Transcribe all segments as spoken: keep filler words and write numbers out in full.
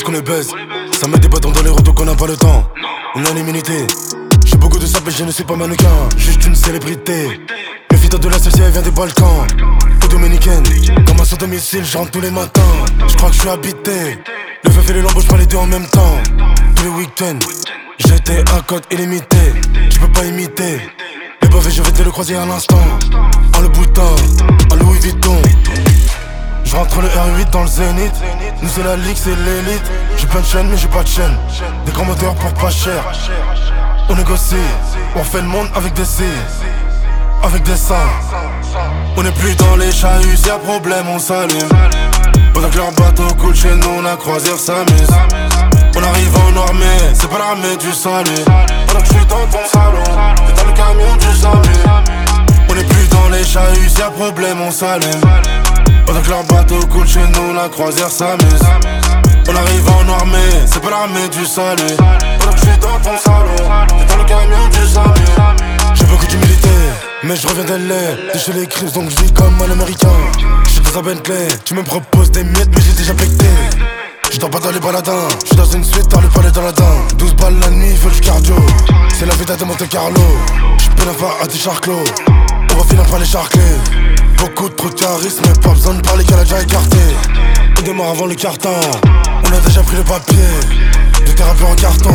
qu'on les baise. Ça met des bâtons dans les routes qu'on n'a pas le temps. On a l'immunité. J'ai beaucoup de sable mais je ne suis pas mannequin. Juste une célébrité. Méfie-toi de la celle-ci, elle vient des Balkans. Ou dominicaine. Comme un sans domicile, je rentre tous les matins. Je crois que je suis habité. Le veuf et le lambeau, je les deux en même temps. Tous les week-ends. J'étais un code illimité. Tu peux pas imiter. Le bavé, je vais te le croiser à l'instant. En le bouton, en Louis Vuitton. Je rentre le R huit dans le zénith. Nous c'est la ligue, c'est l'élite. J'ai plein de chaînes mais j'ai pas de chaîne. Des grands moteurs pour pas cher. On négocie, on fait le monde avec des cils, avec des seins. On n'est plus dans les chahuts, y'a problème, on s'allume. Pendant que leur bateau coule chez nous, la croisière s'amuse. On arrive en armée, c'est pas l'armée du salut. Pendant que je suis dans ton salon, t'es dans le camion du salut. On n'est plus dans les chahuts, y'a problème, on s'allume. Pendant que leur bateau coule chez nous, la croisière s'amuse. On arrive en armée, c'est pas l'armée du salut. Pendant que je suis dans ton salon, t'es dans le camion du salut. J'ai beaucoup d'humilité, mais je reviens d'L A. T'es chez les Crips donc je vis comme un américain. J'suis dans un Bentley, tu me proposes des miettes mais j'ai déjà pété. J'dors pas dans les baladins, j'suis dans une suite dans le palais d'Aladin. douze balles la nuit, fais du cardio. C'est la vida de Monte Carlo. J'peux pas à des charclos. On va finir par les charcler. Beaucoup trop de charisme, mais pas besoin de parler qu'elle a déjà écarté. On démarre avant le carton. On a déjà pris le papier. De tes rappeurs en carton.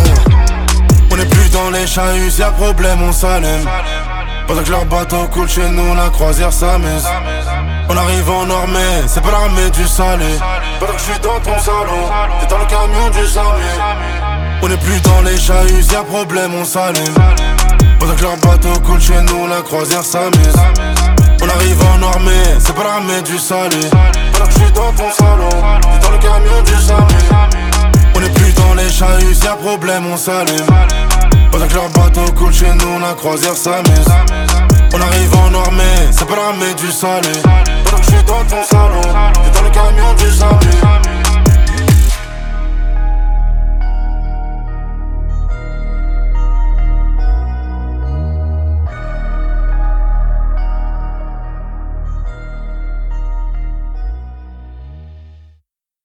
On n'est plus dans les chahuts, y'a problème, on s'allume. Pendant que leur bateau coule chez nous, la croisière s'amuse. On arrive en armée, c'est pas l'armée du salut. Pendant que je suis dans ton salon, t'es dans le camion du salut. On n'est plus dans les chahuts, y'a problème, on s'allume. Pendant que leur bateau coule chez nous, la croisière s'amuse. On arrive en armée, c'est pas l'armée du salut. Pendant que je suis dans ton salon, t'es dans le camion du salut. On n'est plus dans les chahuts, y'a problème, on s'allume. Pendant que leur bateau coule chez nous, la croisière s'amuse. On arrive en armée, c'est pas l'armée du salut. Pendant que je suis dans ton salon, t'es dans le camion du salut.